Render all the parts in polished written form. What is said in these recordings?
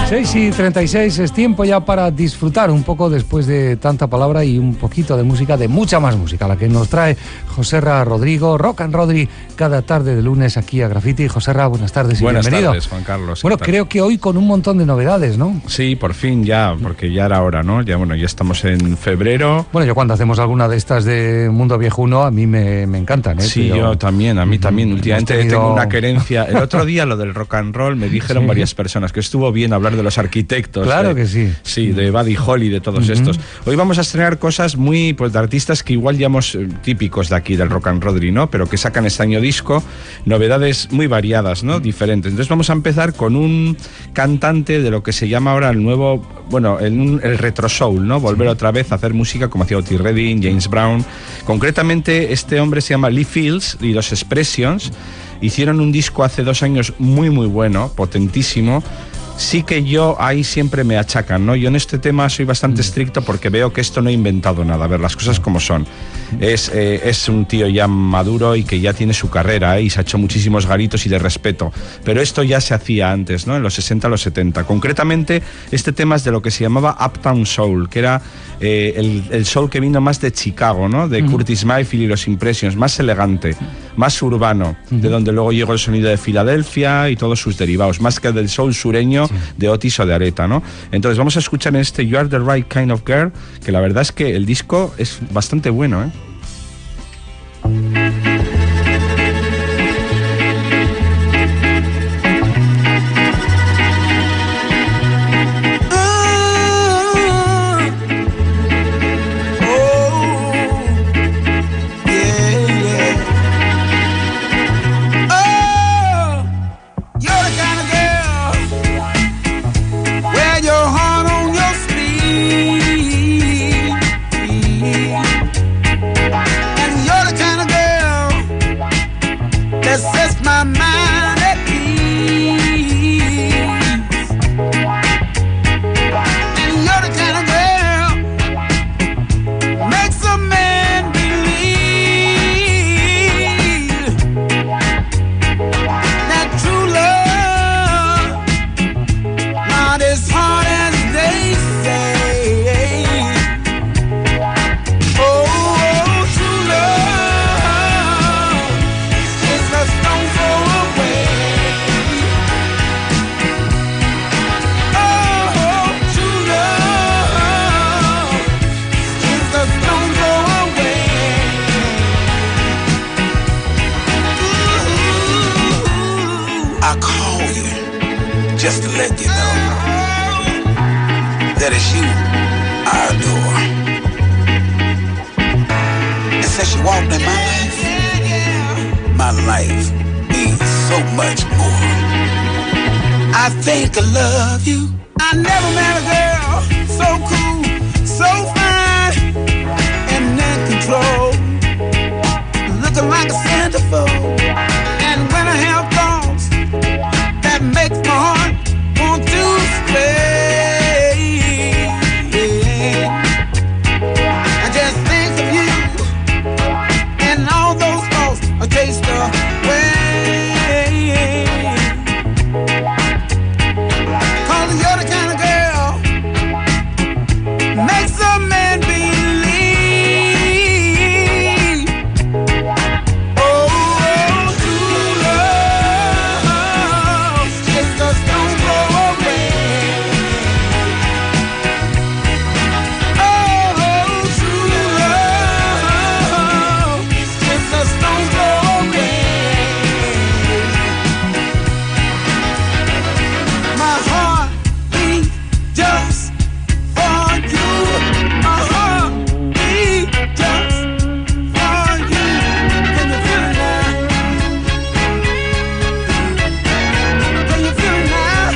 6:36 es tiempo ya para disfrutar un poco después de tanta palabra y un poquito de música, de mucha más música, la que nos trae Joserra Rodrigo, Rock and Rodri, cada tarde de lunes aquí a Graffiti. Joserra, buenas tardes y bienvenido. Buenas tardes, Juan Carlos. Bueno, creo que hoy con un montón de novedades, ¿no? Sí, por fin ya, porque ya era hora, ¿no? Ya estamos en febrero. Bueno, yo cuando hacemos alguna de estas de Mundo Viejuno, a mí me encantan, ¿eh? Sí, yo también, a mí también. Últimamente tengo una querencia. El otro día lo del rock and roll me dijeron varias personas que estuvo bien hablar de los arquitectos. Claro que sí. Sí, de Buddy Holly, de todos estos. Hoy vamos a estrenar cosas muy, pues, de artistas que igual llamamos típicos de aquí, del rock and roll, ¿no? Pero que sacan este año disco, novedades muy variadas, ¿no? Diferentes. Entonces vamos a empezar con un cantante de lo que se llama ahora el nuevo, bueno, el retro soul, ¿no? Volver otra vez a hacer música como hacía Otis Redding, James Brown. Concretamente, este hombre se llama Lee Fields y los Expressions hicieron un disco hace 2 años muy bueno, potentísimo. Sí que yo ahí siempre me achacan, ¿no? Yo en este tema soy bastante estricto porque veo que esto no he inventado nada, a ver las cosas como son. Es un tío ya maduro y que ya tiene su carrera, y se ha hecho muchísimos garitos y de respeto, pero esto ya se hacía antes, ¿no? En los 60, los 70. Concretamente, este tema es de lo que se llamaba Uptown Soul, que era el soul que vino más de Chicago, ¿no? De Curtis Mayfield y los Impressions, más elegante, más urbano, de donde luego llegó el sonido de Filadelfia y todos sus derivados, más que del soul sureño de Otis o de Aretha, ¿no? Entonces vamos a escuchar en este You Are the Right Kind of Girl, que la verdad es que el disco es bastante bueno, ¿eh? Just to let you know that it's you I adore. And since you walked in my life means so much more. I think I love you. I never met a girl so cool, so fine, and in control, looking like a centerfold. And when I have thoughts that makes my heart want to stay, I just think of you, and all those thoughts are chased away. 'Cause you're the kind of girl makes a man believe. Oh, true love just don't go away. Oh, true love just don't go away. My heart beats just for you. My heart beats just for you. Can you feel it now? Can you feel it now?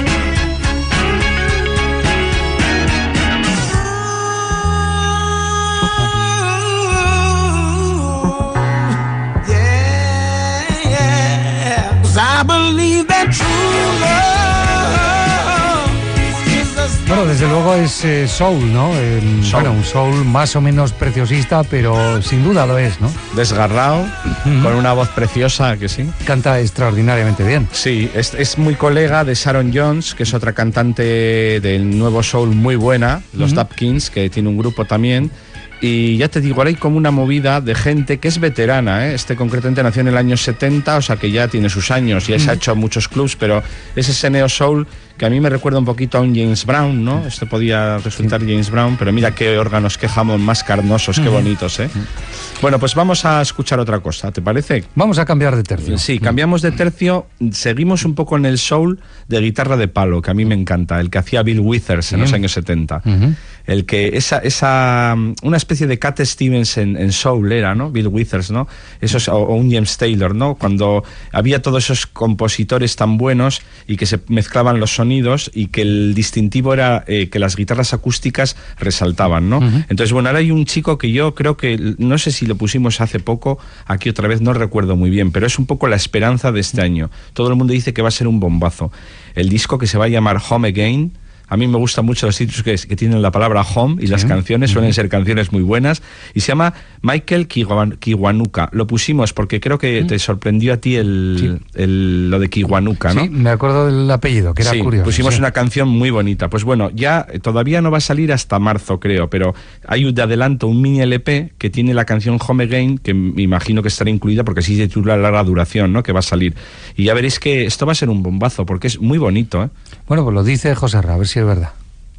Yeah. 'Cause I believe that true love is just Bueno, desde luego es soul, ¿no? Soul. Bueno, un soul más o menos preciosista, pero sin duda lo es, ¿no? Desgarrado, con una voz preciosa, que sí. Canta extraordinariamente bien. Sí, es muy colega de Sharon Jones, que es otra cantante del nuevo soul muy buena, los Dapkins, que tiene un grupo también. Y ya te digo, ahora hay como una movida de gente que es veterana, ¿eh? Este concretamente nació en el año 70, o sea que ya tiene sus años, ya se ha hecho muchos clubs, pero es ese neo soul que a mí me recuerda un poquito a un James Brown, ¿no? Esto podía resultar James Brown, pero mira qué órganos, qué jamón más carnosos, qué bonitos, ¿eh? Bueno, pues vamos a escuchar otra cosa, ¿te parece? Vamos a cambiar de tercio. Sí, cambiamos de tercio, seguimos un poco en el soul de guitarra de palo, que a mí me encanta, el que hacía Bill Withers en los años 70. El que una especie de Cat Stevens en soul era, ¿no? Bill Withers, ¿no? O un James Taylor, ¿no? Cuando había todos esos compositores tan buenos y que se mezclaban los sonidos y que el distintivo era que las guitarras acústicas resaltaban, ¿no? Entonces, bueno, ahora hay un chico que yo creo que, no sé si lo pusimos hace poco, aquí otra vez, no recuerdo muy bien, pero es un poco la esperanza de este año. Todo el mundo dice que va a ser un bombazo. El disco, que se va a llamar Home Again. A mí me gustan mucho los títulos que tienen la palabra home, y las canciones suelen ser canciones muy buenas. Y se llama Michael Kiwanuka. Lo pusimos porque creo que te sorprendió a ti lo de Kiwanuka, ¿no? Sí, me acuerdo del apellido, que era curioso. Pusimos una canción muy bonita. Pues bueno, ya todavía no va a salir hasta marzo, creo, pero hay de adelanto un mini LP que tiene la canción Home Again, que me imagino que estará incluida porque así se titula la larga duración, ¿no? Que va a salir. Y ya veréis que esto va a ser un bombazo porque es muy bonito, ¿eh? Bueno, pues lo dice José Ra, a ver si es verdad.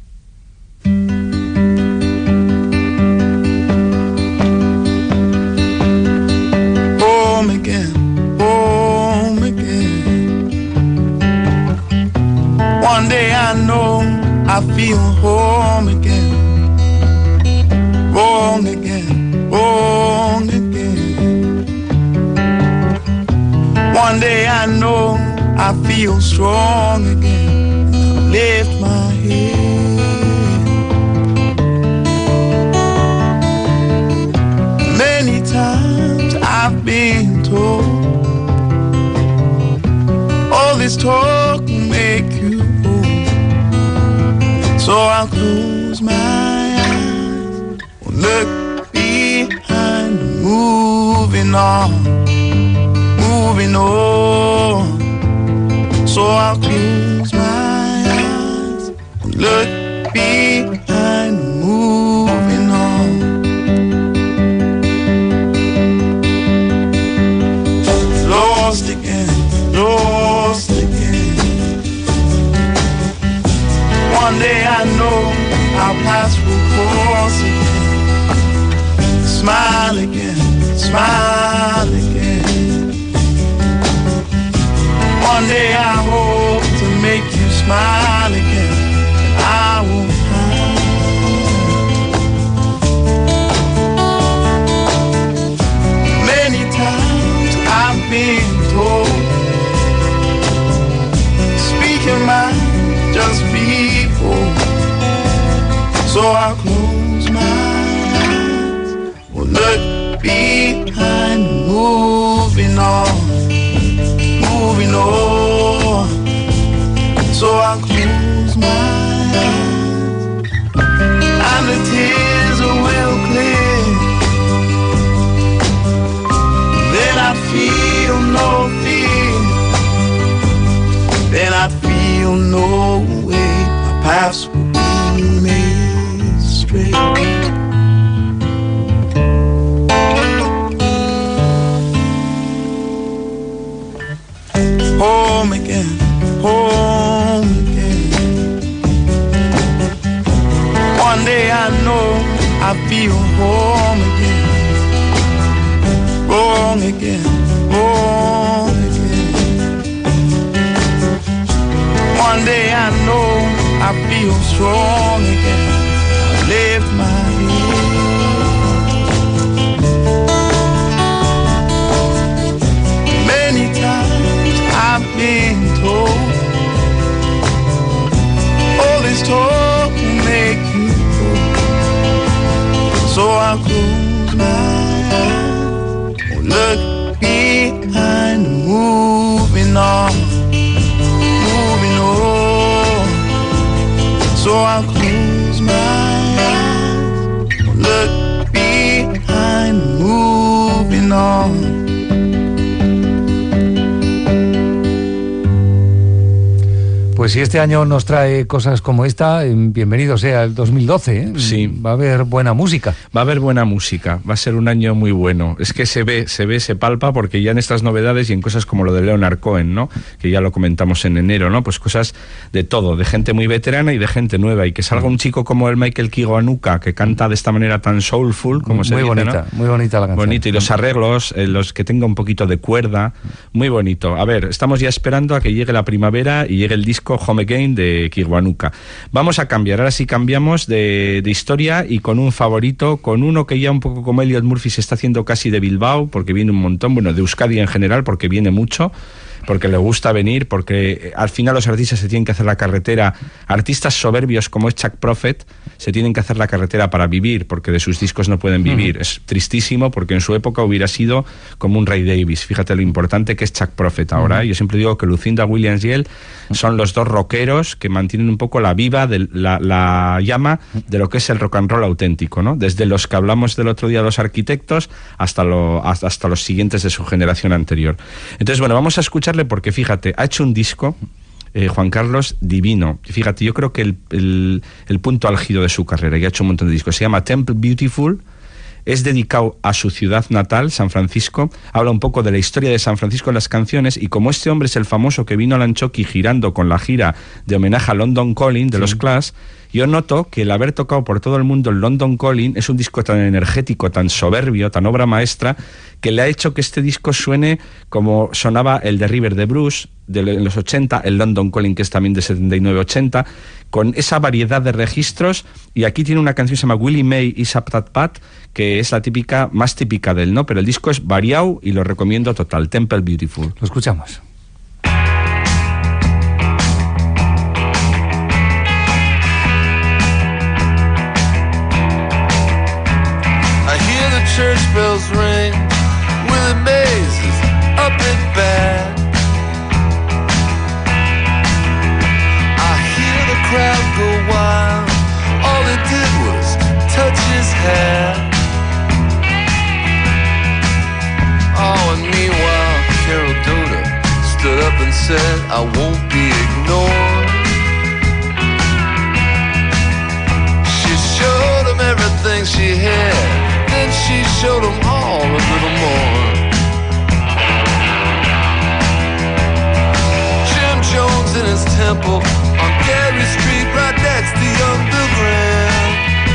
Home again, home again. One day I know I feel home again. Wrong again, wrong again. One day I know I feel strong again. Lift my head. Many times I've been told all this talk will make you old. So I'll close my eyes, look behind, moving on, moving on. So I'll close my eyes, look behind, moving on. Lost again, lost again. One day I know I'll pass through course again. Smile again, smile again. One day I hope to make you smile again, and I won't hide. Many times I've been told, speak your mind, just be bold. So I'll close my eyes, will look behind, moving on. Moving on, so I'll close my eyes, and the tears will clear. Then I feel no fear, then I feel no way. My paths will be made straight. Home again, home again. One day I know I feel home again. Wrong again, wrong again. One day I know I feel strong again. I lift my head. Many times I've been told all this talk will make you old. So I'll close my eyes, look behind, moving on, moving on. So I'll close my eyes, look behind, moving on. Pues si este año nos trae cosas como esta, bienvenido sea el 2012, ¿eh? Sí. Va a haber buena música. Va a haber buena música, va a ser un año muy bueno. Es que se ve, se palpa, porque ya en estas novedades y en cosas como lo de Leonard Cohen, ¿no? Que ya lo comentamos en enero, ¿no? Pues cosas de todo, de gente muy veterana y de gente nueva. Y que salga un chico como el Michael Kiwanuka, que canta de esta manera tan soulful, como se dice, bonita, ¿no? Muy bonita la canción. Bonito, y los arreglos, los que tenga un poquito de cuerda, muy bonito. A ver, estamos ya esperando a que llegue la primavera y llegue el disco Home Again de Kiwanuka. Vamos a cambiar, ahora sí cambiamos de historia, y con un favorito, con uno que ya un poco como Elliot Murphy se está haciendo casi de Bilbao, porque viene un montón, bueno, de Euskadi en general, porque viene mucho, porque le gusta venir, porque al final los artistas se tienen que hacer la carretera, artistas soberbios como es Chuck Prophet, se tienen que hacer la carretera para vivir, porque de sus discos no pueden vivir. Es tristísimo, porque en su época hubiera sido como un Ray Davis. Fíjate lo importante que es Chuck Prophet ahora. Yo siempre digo que Lucinda Williams y él son los dos rockeros que mantienen un poco la viva, la llama de lo que es el rock and roll auténtico, ¿no? Desde los que hablamos del otro día, los arquitectos, hasta los siguientes de su generación anterior. Entonces, bueno, vamos a escucharle, porque fíjate, ha hecho un disco, Juan Carlos, divino. Fíjate, yo creo que el punto álgido de su carrera, y ha hecho un montón de discos, se llama Temple Beautiful. Es dedicado a su ciudad natal, San Francisco. Habla un poco de la historia de San Francisco en las canciones, y como este hombre es el famoso que vino a Lanchoki girando con la gira de homenaje a London Calling de los Clash, yo noto que el haber tocado por todo el mundo el London Calling es un disco tan energético, tan soberbio, tan obra maestra, que le ha hecho que este disco suene como sonaba el de River de Bruce en los 80, el London Calling, que es también de 79-80, con esa variedad de registros. Y aquí tiene una canción que se llama Willie May y Saptat Pat, que es la típica, más típica de él, ¿no? Pero el disco es variado y lo recomiendo total, Temple Beautiful. Lo escuchamos. Church bells ring, Willie Mays is up and back. I hear the crowd go wild, all he did was touch his hat. Oh, and meanwhile Carol Doda stood up and said, I won't be ignored. She showed him everything she had, then she showed them all a little more. Jim Jones in his temple on Gary Street, right next to young Bill Graham.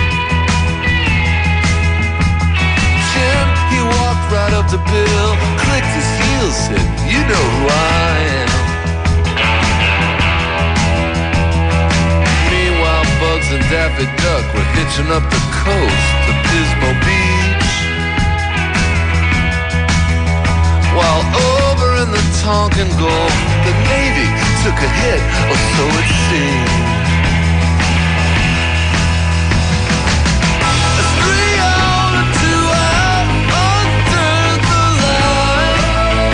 Jim, he walked right up to Bill, clicked his heels, said, you know who I am. Meanwhile, Bugs and Daffy Duck were hitching up the coast to Pismo Beach, while over in the Tonkin Gulf, the Navy took a hit, or so it seemed. It's 3 on and 2 out, under the line.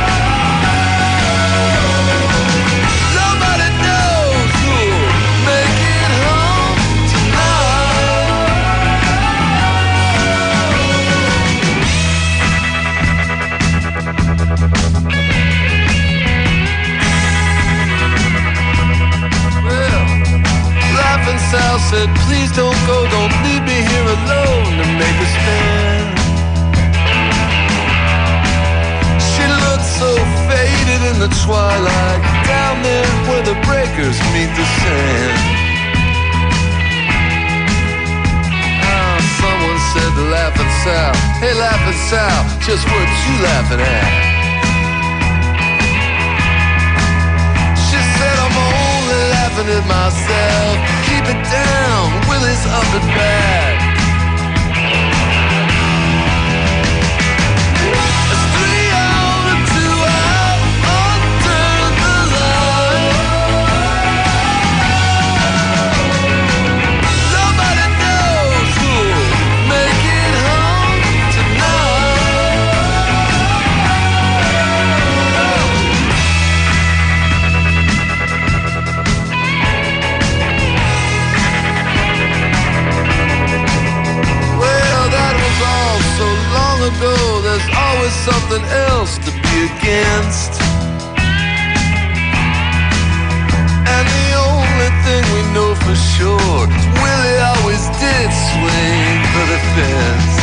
Nobody knows who'll make it home tonight. Well, Laughing Sal said, please don't go, don't leave me here alone to make a stand. She looked so faded in the twilight, down there where the breakers meet the sand. Someone said to Laughing Sal, hey Laughing Sal, just what you laughing at? She said, I'm only laughing at myself. Keep it down, Willie's up and back. It's 3 on and 2 out, under the line. Nobody knows who'll make it home tonight. for sure. Willie always did swing for the fence.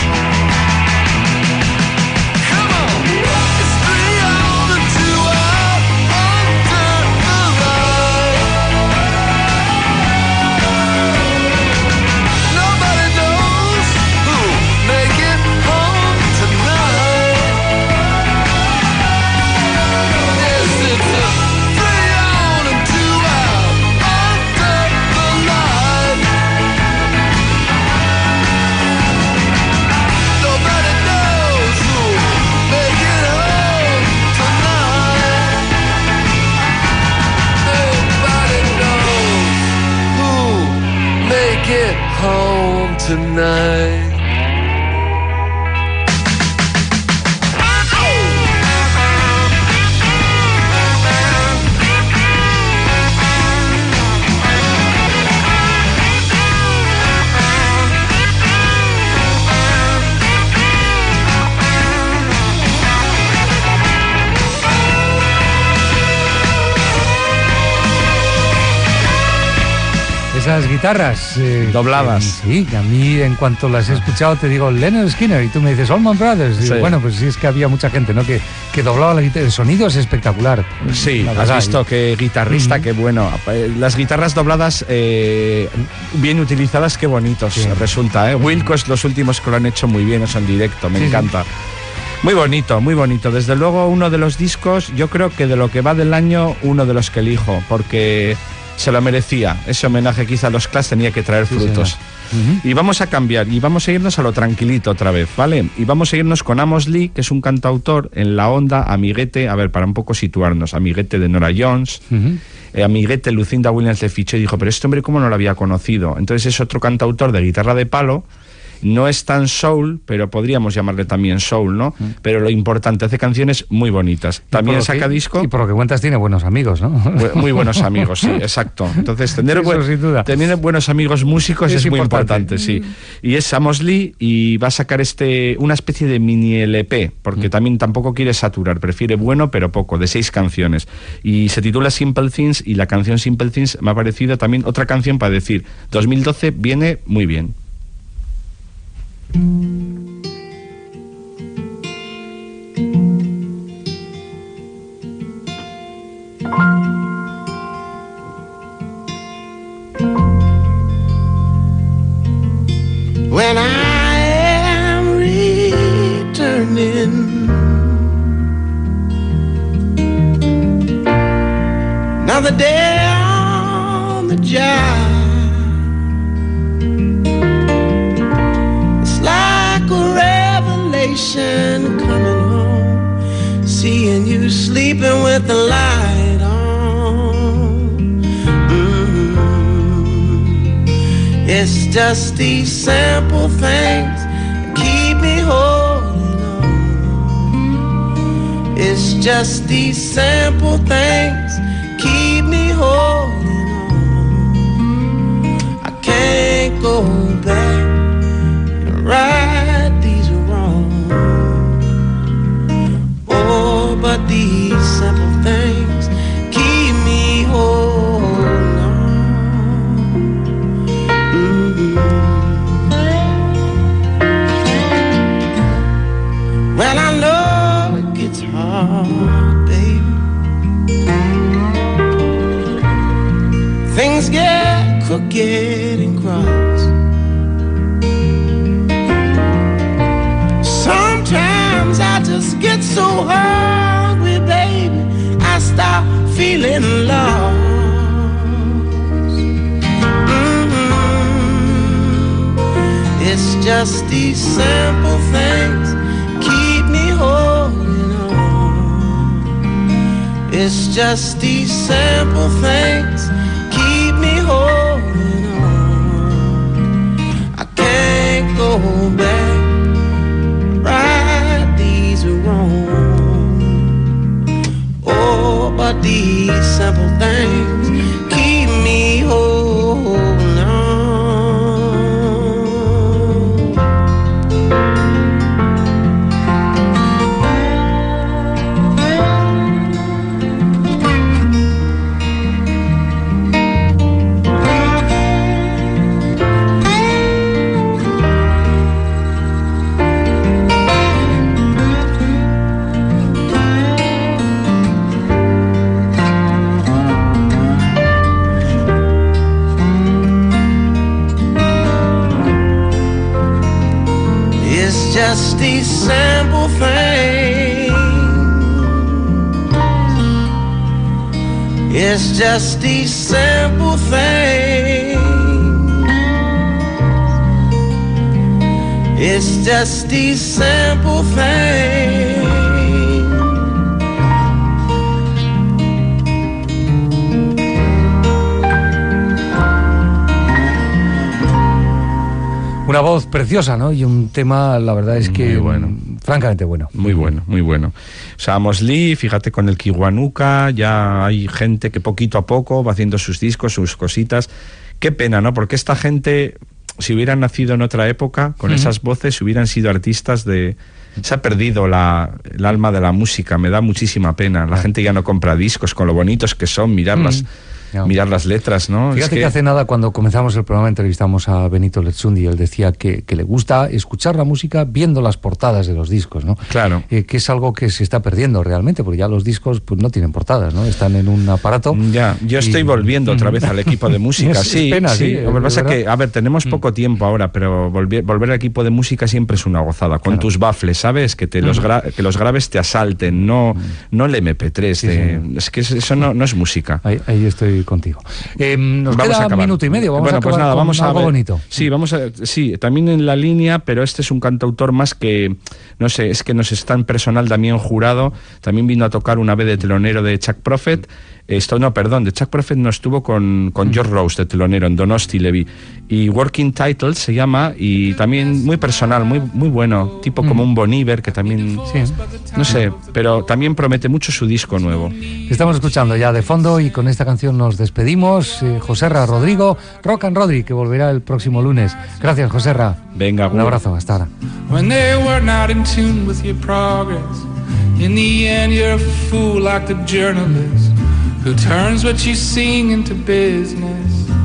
Come on, it's 3 on and 2 out under the light. Nobody knows who'll make it home tonight. Yes, it's a 3 on and 2 out under the light. Nobody knows who'll make it home tonight. Nobody knows who'll make it home tonight. Esas guitarras Dobladas. Sí, a mí en cuanto las he escuchado te digo Leonard Skinner y tú me dices Allman Brothers. Sí. Y bueno, pues sí, es que había mucha gente, ¿no? que doblaba la guitarra. El sonido es espectacular. Sí, la has verdad. visto qué guitarrista, qué bueno. Las guitarras dobladas bien utilizadas, qué bonitos Sí. resulta. Wilco es los últimos que lo han hecho muy bien, eso en directo, me Sí, encanta. Muy bonito, muy bonito. Desde luego uno de los discos, yo creo que de lo que va del año, uno de los que elijo, porque se lo merecía. Ese homenaje quizá a los Clash tenía que traer Sí, frutos. señor. Y vamos a cambiar, y vamos a irnos a lo tranquilito otra vez, ¿vale? Y vamos a irnos con Amos Lee, que es un cantautor en la onda, amiguete, a ver, para un poco situarnos, amiguete de Nora Jones, amiguete Lucinda Williams le fichó y dijo, pero este hombre ¿cómo no lo había conocido? Entonces es otro cantautor de guitarra de palo, no es tan soul, pero podríamos llamarle también soul, ¿no? Pero lo importante, hace canciones muy bonitas. También saca disco. Y por lo que cuentas tiene buenos amigos, ¿no? Muy buenos amigos, sí, exacto. Entonces, tener, Eso sin duda. tener buenos amigos músicos es muy importante, sí. Y es Amos Lee y va a sacar una especie de mini LP, porque también tampoco quiere saturar, prefiere bueno pero poco, de 6 canciones. Y se titula Simple Things y la canción Simple Things me ha parecido también otra canción para decir, 2012 viene muy bien. When I am returning, another day on the job, it's like a revelation coming home, seeing you sleeping with the light on. It's just these simple things that keep me holding on. It's just these simple things keep me holding on. I can't go back and right these wrongs. Oh, but these simple things keep me holding on. Well, I know it gets hard, baby. Things get crooked and cross. Sometimes I just get so hungry, baby, I start feeling lost. It's just these simple things keep me holding on. It's just these simple things keep me holding on. I can't go back, right these wrongs. Oh, but these simple things keep me holding on. simple thing. It's just these simple things. It's just these simple things. Una voz preciosa, ¿no? Y un tema, la verdad es que bueno. Francamente bueno. Muy bueno, muy bueno. O sea, Amos Lee, fíjate con el Kiwanuka, ya hay gente que poquito a poco va haciendo sus discos, sus cositas. Qué pena, ¿no? Porque esta gente, si hubieran nacido en otra época, con esas voces, hubieran sido artistas de... Se ha perdido el alma de la música, me da muchísima pena. La gente ya no compra discos con lo bonitos que son, mirarlas. Mirar las letras, ¿no? Fíjate que hace nada, cuando comenzamos el programa, entrevistamos a Benito Lertxundi y él decía que le gusta escuchar la música viendo las portadas de los discos, ¿no? Claro. Que es algo que se está perdiendo realmente, porque ya los discos pues no tienen portadas, ¿no? Están en un aparato. Ya, yo estoy volviendo otra vez al equipo de música, sí. Pena, sí. Lo que pasa es que, a ver, tenemos poco tiempo ahora, pero volver al equipo de música siempre es una gozada, con tus baffles, ¿sabes? Que te los graves te asalten, no el MP3, es que eso no es música. Ahí estoy contigo. Nos queda un minuto y medio, vamos a acabar con vamos algo bonito. Sí, también en la línea, pero este es un cantautor más que, no sé, es que nos está en personal Damián Jurado, también vino a tocar una vez de telonero de Chuck Prophet. De Chuck Prophet no estuvo con George Rose de telonero en Donosti le vi. Y Working Title se llama, y también muy personal, muy bueno, tipo como un Bon Iver, que también, no sé, pero también promete mucho su disco nuevo. Estamos escuchando ya de fondo y con esta canción nos despedimos. Joserra Rodrigo, Rock and Rodri, que volverá el próximo lunes. Gracias, Joserra. Venga, un abrazo, hasta ahora. When they were not in tune with your progress, in the end you're a fool like the journalist who turns what you sing into business.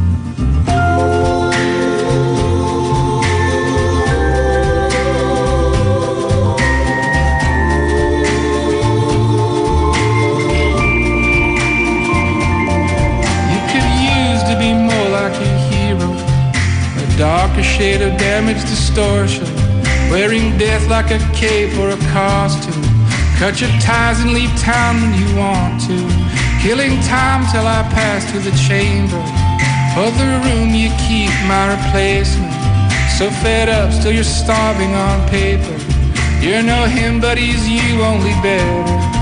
You could use to be more like a hero, a darker shade of damage distortion, wearing death like a cape or a costume. Cut your ties and leave town when you want to, killing time till I pass to the chamber. For the room you keep my replacement. So fed up, still you're starving on paper. You're no him, but he's you, only better.